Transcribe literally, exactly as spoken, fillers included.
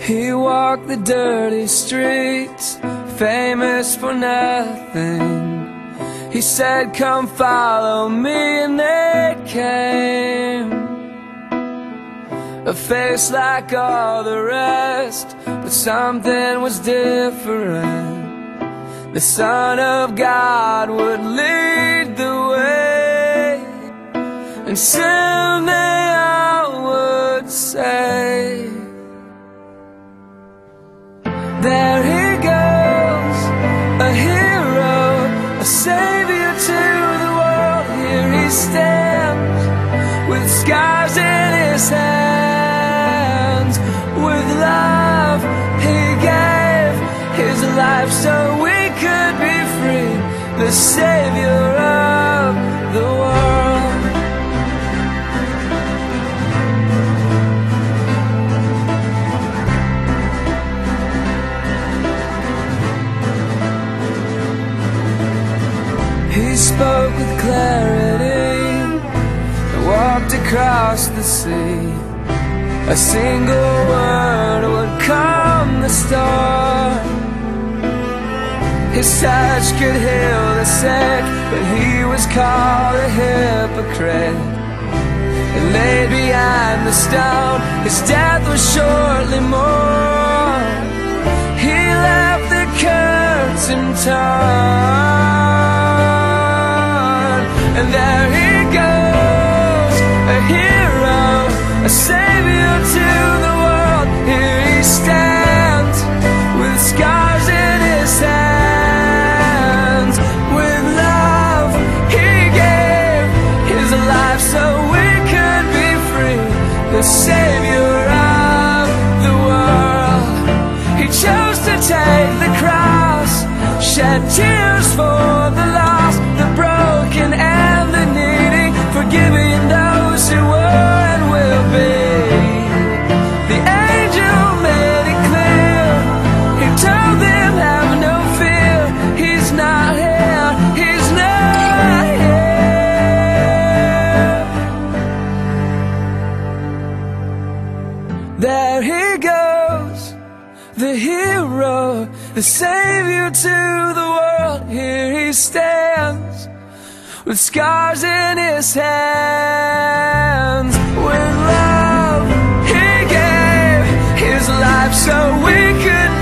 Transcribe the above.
He walked the dirty streets, famous for nothing. He said, come follow me, and they came. A face like all the rest, but something was different. The Son of God would lead the way, and soon they all would say, there he goes, a hero, a savior to the world. Here he stands, with scars in his hands. With love he gave his life so we could be free, the savior of the world. He spoke with clarity and walked across the sea. A single word would calm the storm. His touch could heal the sick, but he was called a hypocrite. And laid behind the stone, his death was shortly mourned. He left the curtain torn, and there he goes, a hero, a savior to the world. Here he stands, with scars in his hands. With love he gave his life so we could be free, the savior of the world. He chose to take the cross, shed tears for the lost, the broken and the needy, forgiving those who were and will be. The angel made it clear, he told them have no fear. He's not here, he's not here. There he goes, the hero, the savior to the world. Here he stands, with scars in his hands. With love he gave his life so we could